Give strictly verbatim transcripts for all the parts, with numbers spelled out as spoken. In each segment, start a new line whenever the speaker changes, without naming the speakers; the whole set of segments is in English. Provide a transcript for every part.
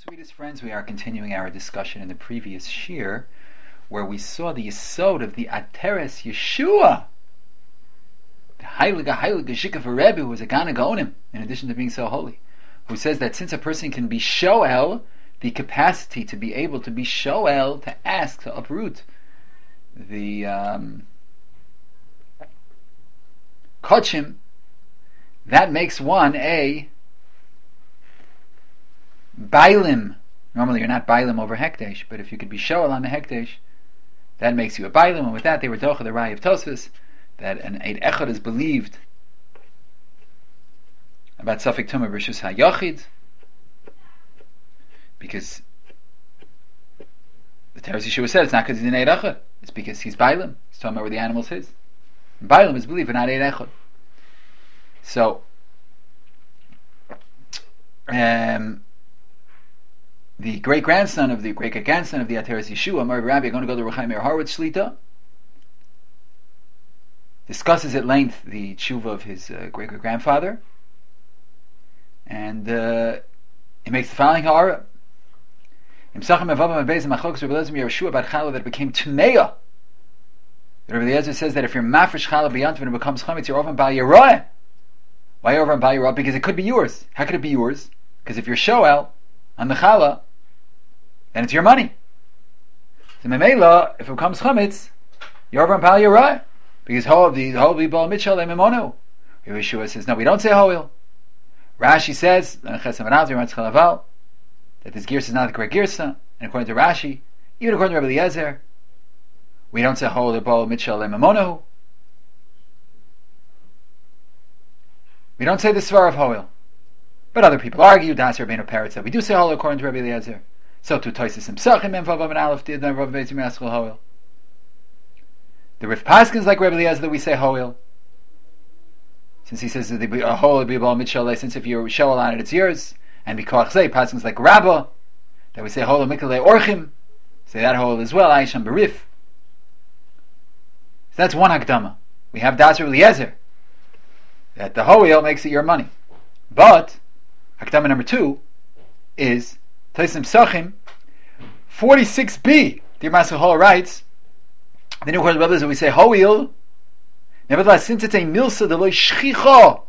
Sweetest friends, we are continuing our discussion in the previous shir, where we saw the yesod of the Ateres Yeshua, the Heilige Heilige Shikafa Rebbe, who was a Gana Gaonim, in addition to being so holy, who says that since a person can be shoel, the capacity to be able to be shoel, to ask, to uproot the um, kochim, that makes one a Bailim. Normally you're not Bailim over Hekdesh, but if you could be Shoel on the Hekdesh, that makes you a Bailim, and with that they were Docha the Rai of Tosfos, that an Eid Echad is believed about Safek Tumah Rishus HaYachid, because the Teres Yeshua said it's not because he's an Eid Echad, it's because he's Bailim, he's talking about where the animals is. And Bailim is believed, but not Eid Echad. So, um, the great grandson of the great grandson of the Ateres Yeshua, Mari Rabbi, are going to go to Rechaim Meir Horowitz Shlita, discusses at length the tshuva of his uh, great great grandfather, and uh, he makes the following ha'ara. That it became Tumeya. Rabbi Eliezer says that if you're mafresh challah b'yantiv and it becomes chametz, you're over on bal yarah. Why over on bal yarah? Because it could be yours. How could it be yours? Because if you're shoel on the challah, then it's your money. So memela, if it becomes chametz, you're over on bal yarah. Because ho the ho the bal mitchel emimono. Yeshua says no, we don't say hoil. Rashi says that this girsa is not the correct girsa, and according to Rashi, even according to Rabbi Eliezer, we don't say hoil the bal mitchel emimono. We don't say the svar of hoil. But other people argue, Das Rabbeinu Peretz, that we do say hoil according to Rabbi Eliezer. So to Toises Himsachim and Vav and Aleph did then Rav Beis Yirmiyah hoil. The Rif Paskins like Rabbi Eliezer that we say hoil. Since he says that the a hoil be bal mitchel, since if you're shoel on it, it's yours. And because say Paskins like Rabba that we say hoil mikale orchim, say that hoil as well. Aisham berif. So that's one hakdama. We have Das Rabbi Eliezer that the hoil makes it your money, but hakdama number two is Taisim Sachim forty-six b. The Master Hall writes, the new Rebbe is that we say hoil. Nevertheless, since it's a milsa de loy shchicha,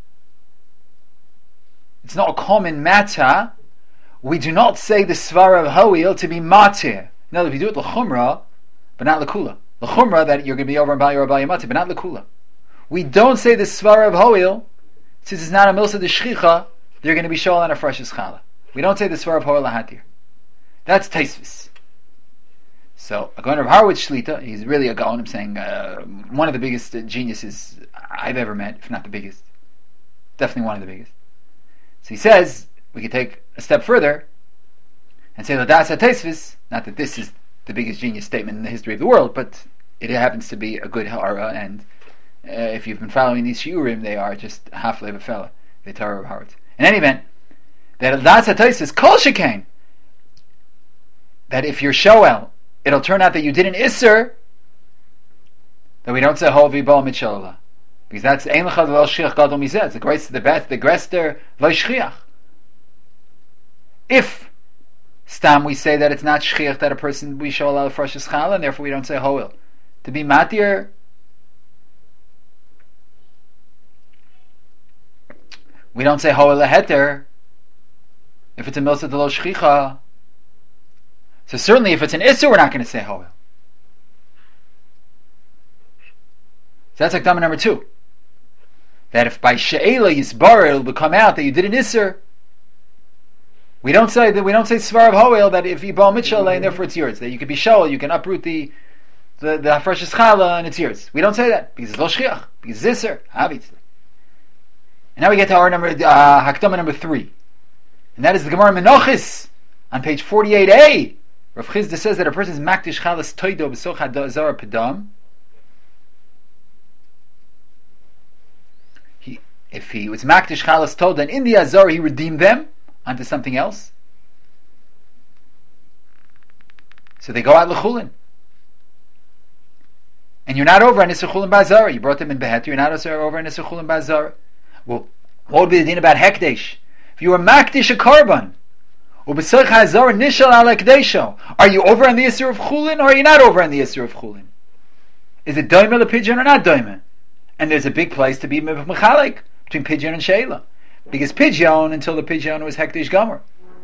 it's not a common matter. We do not say the svara of hoil to be matir. Now, if you do it l'chumra, but not l'kula, l'chumra that you're going to be over in bal yarah bal yamatir, but not l'kula. We don't say the svara of hoil since it's not a milsa de shchicha. They're going to be shoel on a fresh challah. We don't say the svar of hoil lahatir. That's Taisvis. So, according to Horowitz Shlita, he's really a gaon. I'm saying uh, one of the biggest uh, geniuses I've ever met, if not the biggest. Definitely one of the biggest. So he says we could take a step further and say Ladas Taisvis. Not that this is the biggest genius statement in the history of the world, but it happens to be a good ha'ara. And uh, if you've been following these shiurim, they are just half of a fella. The Torah of Horowitz. In any event, that Ladas Taisvis kol shekain, that if you're shoel, it'll turn out that you did an isser, that we don't say hol v'bal mitchalah, because that's ein l'chad v'al shchiach gadol mizeh. It's the greatest, the best, the grester v'shchiach. If stam we say that it's not shchiach that a person we show a lot of fresh challah, and therefore we don't say hoil. To be matir, we don't say hoil leheter. If it's a milsa de lo shchicha. So certainly if it's an Isser, we're not going to say hoil. So that's Akdama number two. That if by She'ela Yisbar it'll become out that you did an Isser, we don't say that we don't say Svar of hoil that if you bal mitchel and therefore it's yours. That you can be shoel, you can uproot the the the Hafresh Challah and it's yours. We don't say that because it's lo shchiach, because it's Isser, obviously. And now we get to our number uh, Hakdama number three. And that is the Gemara Menachis on page forty-eight a. Rav Chizda says that a person is makdish chalas toido b'soch zara pedam. He, if he was makdish chalas toido, and in the azar he redeemed them onto something else, so they go out lechulin. And you're not over on Isser Chulin Bazara. You brought them in Behet. You're not over on Isser Chulin Bazara. Well, what would be the din about Hekdesh? If you were makdish a carbon, U'b'soich ha'azara nishal ala k'deisho. Are you over on the Isser of Chulin, or are you not over on the Isser of Chulin? Is it doime le pidyon or not doime? And there's a big place to be mechalek between pidyon and sheila, because pidyon, until the pidyon was hekdesh gomer.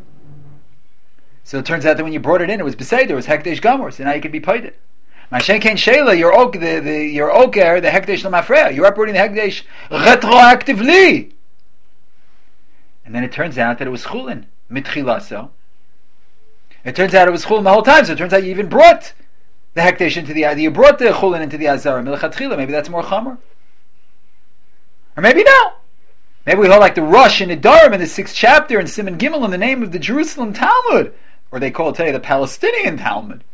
So it turns out that when you brought it in, it was beseder, it was hekdesh gomer. So now you can be paid it. Mashenkein sheila, your ok, the the your oker, the hekdesh lemafreya. You're uprooting the hekdesh retroactively. And then it turns out that it was chulin mitchilaso. It turns out it was chulin the whole time. So it turns out you even brought the hekdesh into the you brought the chulin into the azara milchatchila. Maybe that's more chamer, or maybe no. Maybe we hold like the Rush in Nedarim in the sixth chapter in Siman Gimel in the name of the Jerusalem Talmud, or they call it today the Palestinian Talmud.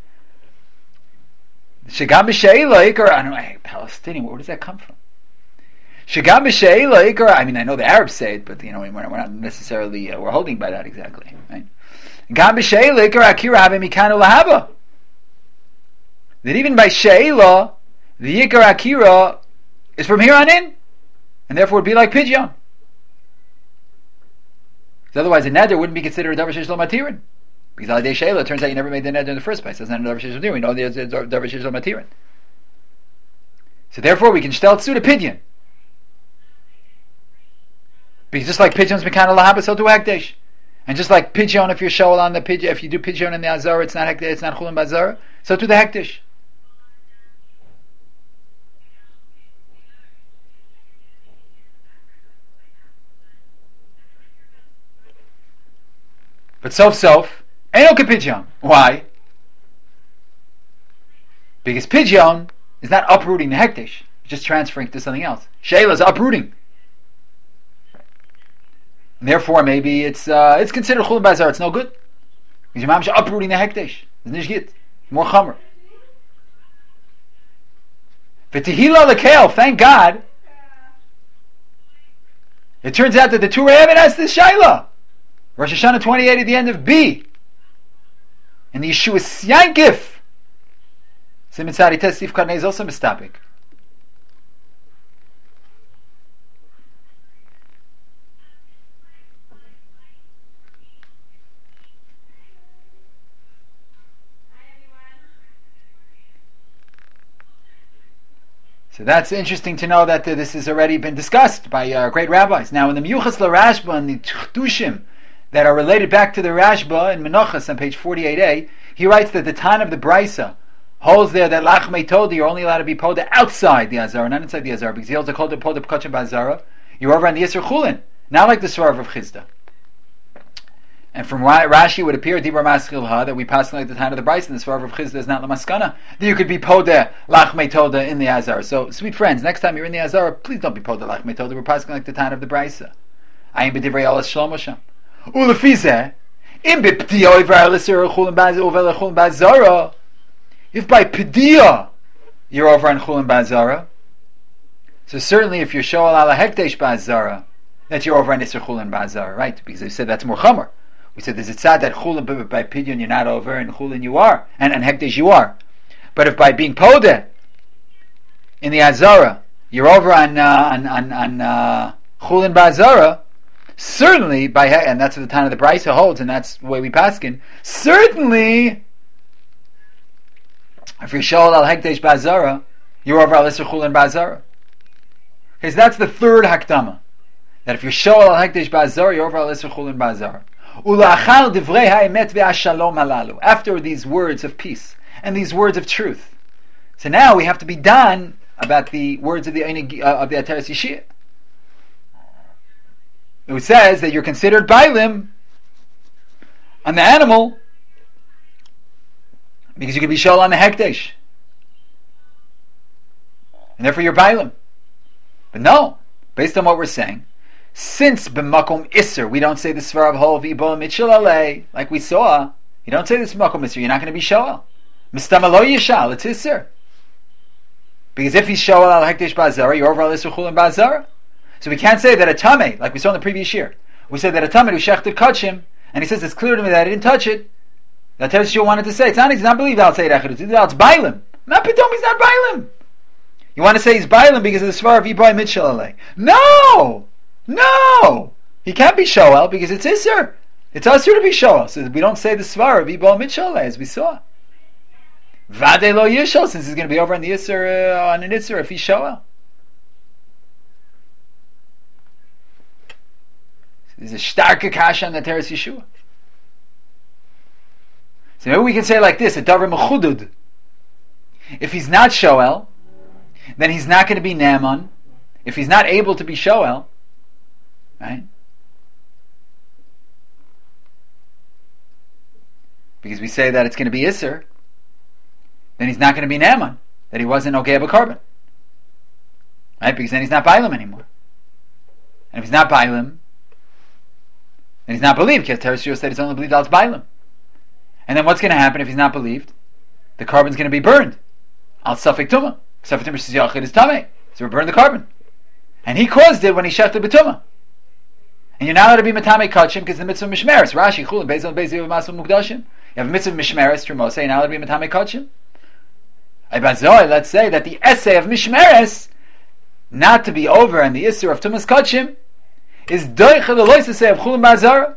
Shagam b'sheila ikar. I don't know. Hey, Palestinian. Where does that come from? Shagam b'sheila ikar. I mean, I know the Arabs say it, but you know, we're not, we're not necessarily uh, we're holding by that exactly. Right? Gam b'sheila ikar akira habe mikanu lahaba. That even by sheila, the ikar akira is from here on in, and therefore would be like pidyon. Because otherwise, a neder wouldn't be considered a davar sheish lo matirin. Because al-dei sheila, it turns out you never made the neder in the first place. That's not a davar sheish lo matirin. We know there's a davar sheish lo matirin. So therefore, we can shtel tzu to pidyon. Because just like pidyon's mekana lahaba, so to hekdesh. And just like pidyon, if you're shoel on the pidyon, if you do pidyon in the azara, it's not hekdesh, it's not chulin b'azara. So to the hekdesh. But sof sof, ain't no pidyon. Why? Because pidyon is not uprooting the hekdesh; it's just transferring to something else. Sheila is uprooting. And therefore, maybe it's uh, it's considered chulin b'azar. It's no good because your mom's uprooting the hekdesh. It's nishgit, more chamer. V'tihila lekeil. Thank God. It turns out that the two Rebbe has this shaila. Rosh Hashanah twenty-eight at the end of B. And the Yeshua Syankif. Siman Tzadi Tes Sif Karnei is also mistapik. So that's interesting to know that uh, this has already been discussed by uh, great rabbis. Now in the Miyuchas LaRashba and the Chdushim that are related back to the Rashba in Menachos on page forty-eight a, he writes that the Tan of the Brisa holds there that Lachmei Toda, you're only allowed to be poda outside the Azara, not inside the Azara, because he holds a called the poda p'kachim b'Azara. You're over on the Yisr Chulin, not like the Svar of Chizda. And from Rashi, it would appear Dibur Maskil Ha that we pass like the Tan of the Brisa, and the Svar of Chizda is not Lamaskana, that you could be poda Lachmei Toda in the Azara. So, sweet friends, next time you're in the Azara, please don't be poda Lachmei Toda. We're passing like the Tan of the Brisa. Ayin b'divrei Olas Shlomo Sham. Ulefizeh, im b'pdiya over l'sir chulin baz over l'chulin bazara. If by pdiya you're over on chulin bazara, so certainly if you're shoal ala hekdesh bazara, that you're over on isser chulin bazara, right? Because we said that's more chamer. We said there's a tzad that chulin by pidyon you're not over, and chulin you are, and and hekdesh you are. But if by being podeh in the azara you're over on uh, on on, on uh, chulin bazara. Certainly, by and that's what the time of the Brisa holds, and that's the way we paskin. Certainly, if you're shoal al hekdesh bazara, you're over al isser chulin bazara. Because that's the third hakdama. That if you're shoal al hekdesh bazara, you're over al isser chulin bazara. Ulachal divrei ha'emet ve'ashalom halalu. After these words of peace and these words of truth, so now we have to be done about the words of the uh, of the Ateres Yeshia. It says that you're considered bailim on the animal because you could be shol on the hekdesh, and therefore you're bailim. But no, based on what we're saying, since b'makom iser we don't say the svar of hol v'ibol mitchel alei like we saw, you don't say this b'makom iser, you're not going to be shol. Mistama lo yishal, it's iser. Because if he's shol al hekdesh ba'azara, you're over al iser chulin ba'azara. So we can't say that a tameh, like we saw in the previous year, we said that a tameh who shechted kachim, and he says it's clear to me that I didn't touch it. That tells you wanted to say it's not. He's not believed I'll say it. It's bailim. Not pitom. He's not bailim. You want to say he's bailim because of the svar of Ibrahim Mitchell? No, no, he can't be shoel because it's iser. It's usher to be shoel. So we don't say the svara of ibal mitshale as we saw. Vade lo yishol, since he's going to be over on the isser uh, on an isser if he's shoel. There's a starke kasha on the Teres Yeshua. So maybe we can say like this: a davar mechudud. If he's not shoel, then he's not going to be Naaman. If he's not able to be shoel, right? Because we say that it's going to be Isser, then he's not going to be Naaman, that he wasn't Ogei B'Karban. Right? Because then he's not Bailam anymore. And if he's not Bailam, then he's not believed, because Teres Yeshua said it's only believed out Bailam. And then what's going to happen if he's not believed? The carbon's going to be burned. Al Safek Tumah. Safek Tumah says Yachid is Tameh. So we burn the carbon. And he caused it when he shechted B'Tumah. And you're not allowed to be Matame Kachim because the mitzvah of Mishmeres. Rashi, Chulin, Bezal, Bezal, Masul, Mukdashim. You have a mitzvah of Mishmeres, Trumose, you're not allowed to be Matame Kachim. Ibazoi, let's say that the essay of Mishmeres, not to be over and the Isser of Tumas Kachim, is Doicha the Loisase of Chulin Bazara.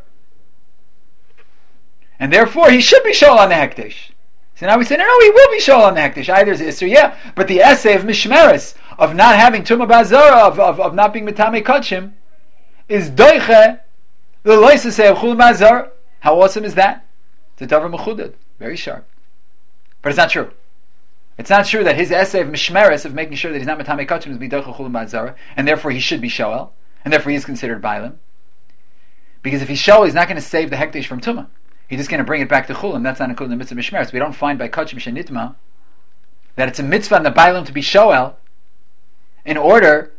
And therefore he should be Shol on the Hekdesh. So now we say, no, no, he will be Shol on the Hekdesh. Either is Isser, yeah, but the essay of Mishmeres, of not having Tumah Bazara, of, of, of not being Matame Kachim, is Doiche the Loisase of Chulin Bazara. How awesome is that? It's a davar mechudad, very sharp. But it's not true. It's not true that his essay of Mishmeres, of making sure that he's not Matame Kachim, is Midocha Chulin Bazara, and therefore he should be Shoel, and therefore he is considered Bailim. Because if he's Shoel, he's not going to save the Hekdesh from Tumah. He's just going to bring it back to Chulin. That's not included in the mitzvah of Mishmeres. We don't find by Kachim Shenitma that it's a mitzvah on the Bailim to be Shoel in order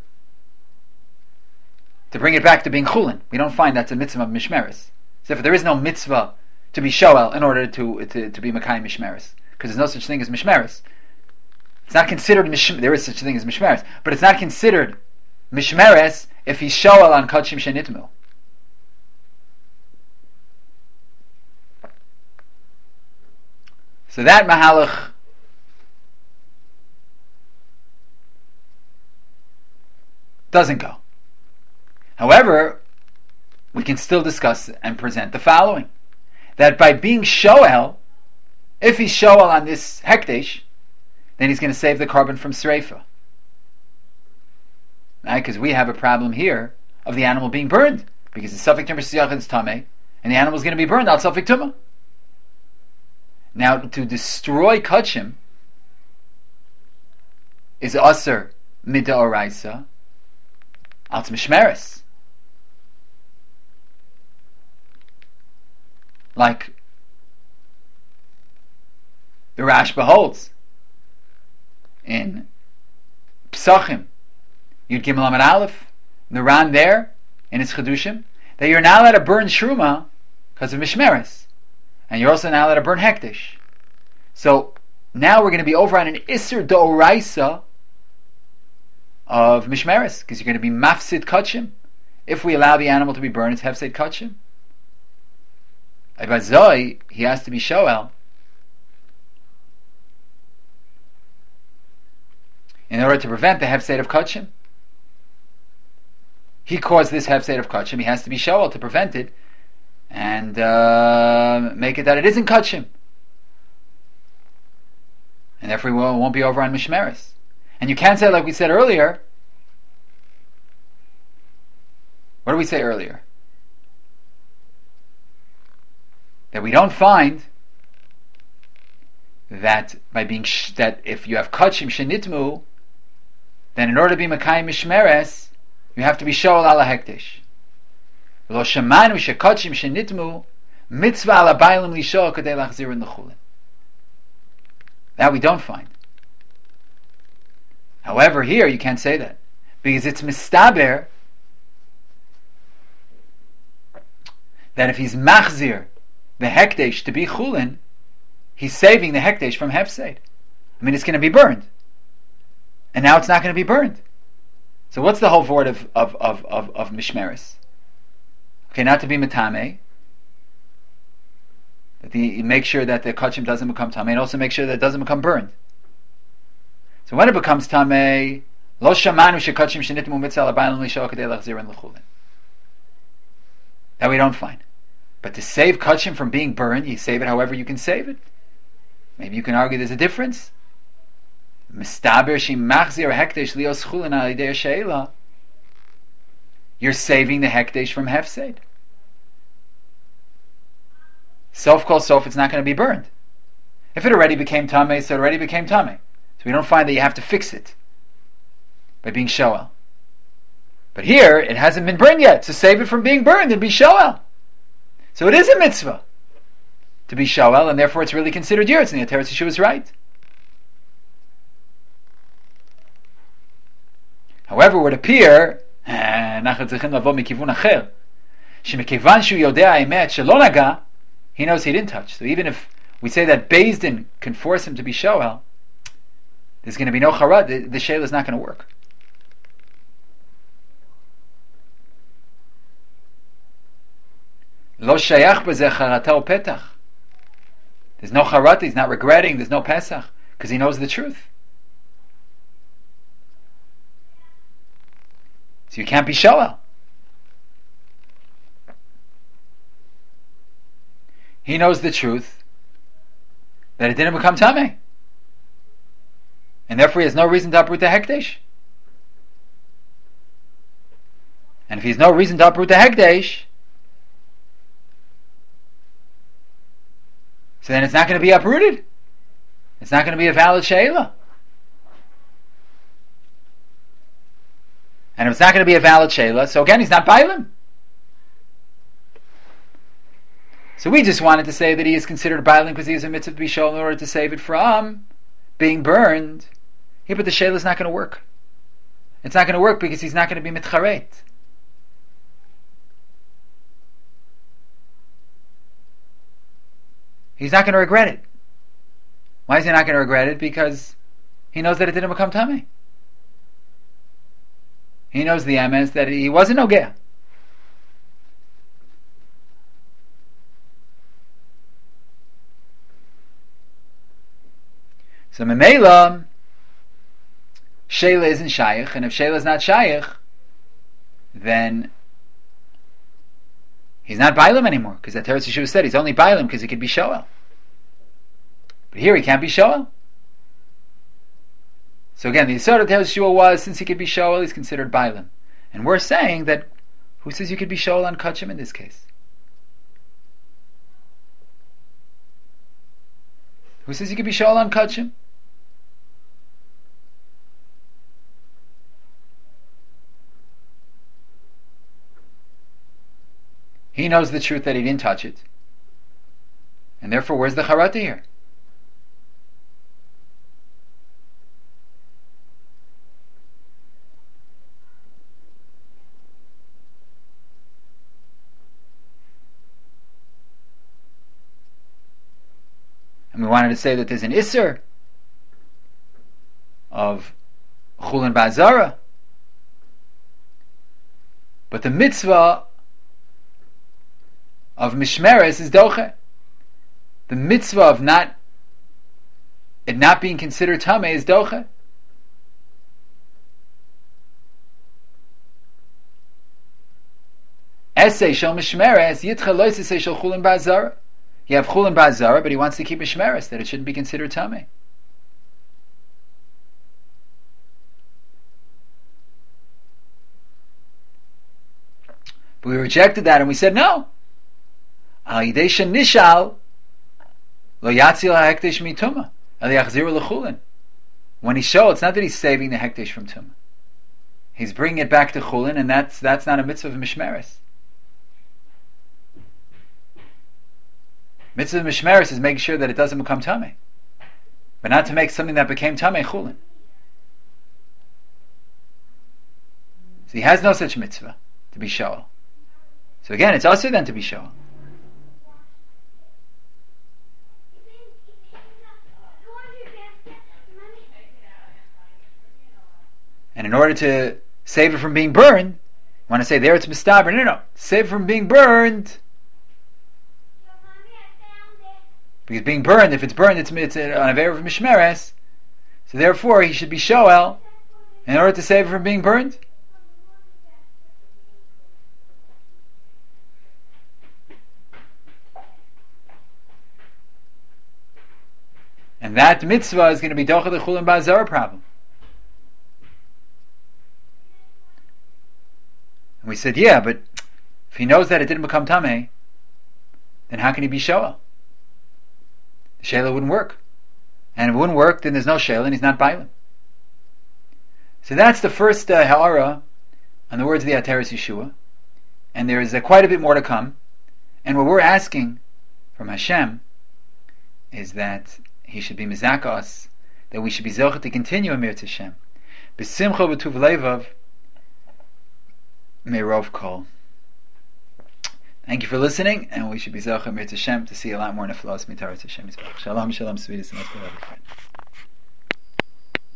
to bring it back to being Chulin. We don't find that's a mitzvah of Mishmeres. So if there is no mitzvah to be Shoel in order to to, to be Makayim Mishmeres, because there's no such thing as Mishmeres. It's not considered Mish. There is such a thing as Mishmeres, but it's not considered Mishmeres if he's Shoel on Kachim Shenitmu. So that Mahalach doesn't go. However, we can still discuss and present the following: that by being Shoel, if he's Shoel on this Hekdesh, then he's going to save the carbon from Sreifa. Right? Because we have a problem here of the animal being burned, because it's Safek Tumah Siyach is Tameh, and the animal is going to be burned out Safek Tumah. Now, to destroy Kachim is Aser Mida Oraisa Alt Mishmeres. Like the Rashba holds in Psachim Yud Gimel Amud Aleph, the Ran there in its Chedushim, that you're not allowed to burn Shruma because of Mishmeres, and you're also not allowed to burn Hekdesh. So now we're going to be over on an Isser D'Oraisa of Mishmeres, because you're going to be Mafsid Kachim. If we allow the animal to be burned, it's Hefsed Kachim. Ibazoi, he has to be Shoel in order to prevent the Hefsed of Kachim. He caused this Hefsed of Kachim, he has to be Shoel to prevent it and uh, make it that it isn't Kachim. And therefore we won't be over on Mishmeres. And you can't say, like we said earlier, what did we say earlier? That we don't find that by being sh- that if you have Kachim Shenitmu, then in order to be Makayim Mishmeres, you have to be Shoel ala Hekdesh. Lo shemanu shekachim shenitmu mitzvah ala bailim lishoel kadei lachzir in the chulin. That we don't find. However, here you can't say that, because it's mistaber that if he's machzir the hekdesh to be chulin, he's saving the hekdesh from hefsed. I mean, it's going to be burned, and now it's not going to be burned. So what's the whole word of of of of, of mishmeres? Okay, not to be metame, that the make sure that the kachim doesn't become tamei, and also make sure that it doesn't become burned. So when it becomes tamei, lo shamanu shekachim shenitmu mitzvah labayim lishoel kadei lachzir in l'chulin. That we don't find. But to save kachim from being burned, you save it however you can save it. Maybe you can argue there's a difference. Mistaber shi machzir hekdesh lios chulin al yidei sheila. You're saving the hekdesh from hefsed. Sof kol sof, it's not going to be burned. If it already became tameh, so it already became tameh. So we don't find that you have to fix it by being shoel. But here, it hasn't been burned yet, so save it from being burned and be shoel. So it is a mitzvah to be shoel, and therefore it's really considered yours, and the Ateret Yeshua is right. However, it would appear, he knows he didn't touch. So even if we say that Beis Din can force him to be shoel, there's going to be no charad. The, the sheila is not going to work. Lo shayach b'zeh charata upetach. There's no charata. He's not regretting. There's no pesach because he knows the truth. So you can't be shoel. He knows the truth that it didn't become tameh, and therefore he has no reason to uproot the hekdesh. And if he has no reason to uproot the hekdesh, so then it's not going to be uprooted. It's not going to be a valid sheila. And if it's not going to be a valid sheila, so again, he's not bailim. So we just wanted to say that he is considered bailim because he is a mitzvah to be shown in order to save it from being burned. Yeah, but the sheila is not going to work. It's not going to work because he's not going to be mitcharet. He's not going to regret it. Why is he not going to regret it? Because he knows that it didn't become tameh. He knows the emes that he wasn't nogea. So memela, sheila isn't shaykh, and if sheila is not shaykh, then he's not bailim anymore, because that Teretz Yeshua said he's only bailim because he could be shoel. But here he can't be shoel. So again, the Yisod of Teretz Yeshua was, since he could be shoel, he's considered bailim. And we're saying that, who says you could be shoel on kachim in this case? Who says you could be shoel on kachim? He knows the truth that he didn't touch it. And therefore, where's the charata here? And we wanted to say that there's an isser of chulin ba'azara, but the mitzvah of mishmeres is doche. The mitzvah of not it not being considered tameh is doche. Essay shel mishmeres yitcha lo essay shel chulin ba'azara. You have chulin ba'azara, but he wants to keep mishmeres that it shouldn't be considered tameh. But we rejected that and we said no. When he showed, it's not that he's saving the hekdesh from tumah. He's bringing it back to chulin, and that's that's not a mitzvah of mishmeres. Mitzvah of mishmeres is making sure that it doesn't become tameh, but not to make something that became tameh chulin. So he has no such mitzvah to be shoel. So again, it's also then to be shoel. And in order to save it from being burned, you want to say there it's mistaber. No, no, no. Save it from being burned. Because being burned, if it's burned, it's, it's on a ve'er of mishmeres. So therefore, he should be shoel in order to save it from being burned. And that mitzvah is going to be docha the chulin ba'azara problem. And we said, yeah, but if he knows that it didn't become tameh, then how can he be shoel? The sheila wouldn't work. And if it wouldn't work, then there's no sheila and he's not bailim. So that's the first uh, ha'ara on the words of the Ateres Yeshua. And there is uh, quite a bit more to come. And what we're asking from Hashem is that He should be mizaka us, that we should be zocheh to continue Amir Hashem. B'simcha v'tuv levav me'rov kol. Thank you for listening, and we should be zocheh Amir Hashem to see a lot more neflos mitaras Hashem. Shalom, shalom, sweetest, and let's go, friend.